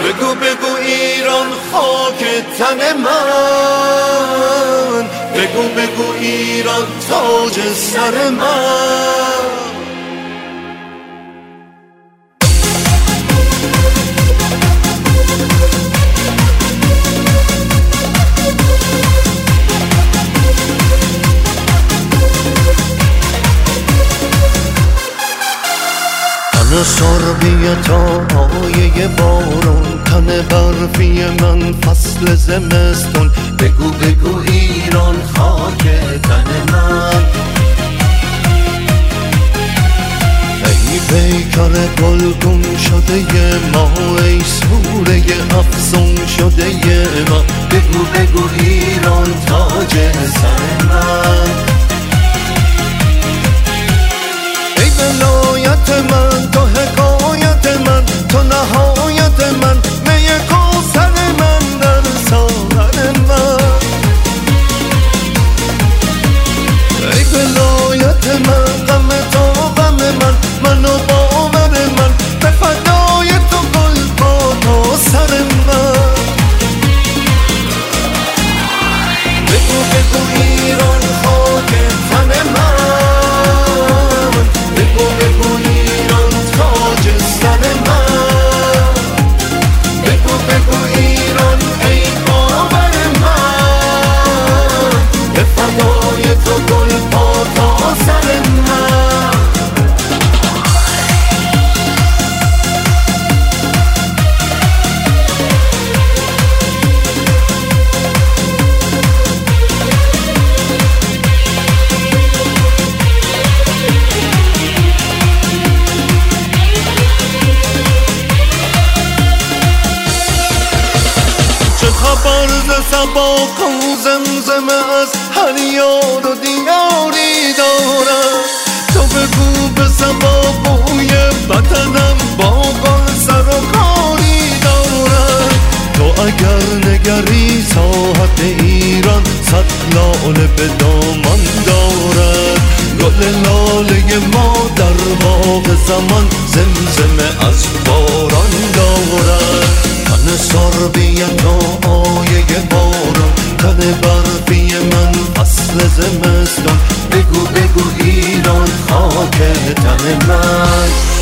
بگو بگو ایران خاک تن من، بگو بگو ایران تاج سر من. تن سربی تا آیه بارون، تن برفی من فصل زمستون، بگو بگو ایران خاک تن من. ای پیکر گلگون شده ما، ای سوره افسون شده ما، بگو بگو ایران تاج سر من. ای ولایت من تو حکایت من، تو نهایت من، می کوثر من در ساغر من. ای ولایت من غم تو غم من، من و باور من به فدای تو گل پا سر من. بگو بگو ایران خاک تن من، بگو بگو ایران تاج سر من، بگو بگو ایران ای باور من، به فدای تو گل پا تا سر من. خبر ز صبا کو زمزمه از هر یار و دیاری دارم، تو بگو به صبا بوی وطنم با گل سر و کاری دارم. تو اگر نگری ساحت ایران، صد لاله به دامان دارد، گل لاله ما در باغ زمان زمزمه از باران دارد. تن سربی تا آیه بارون، تن برفی من فصل زمستون، بگو بگو ایران خاک تن من.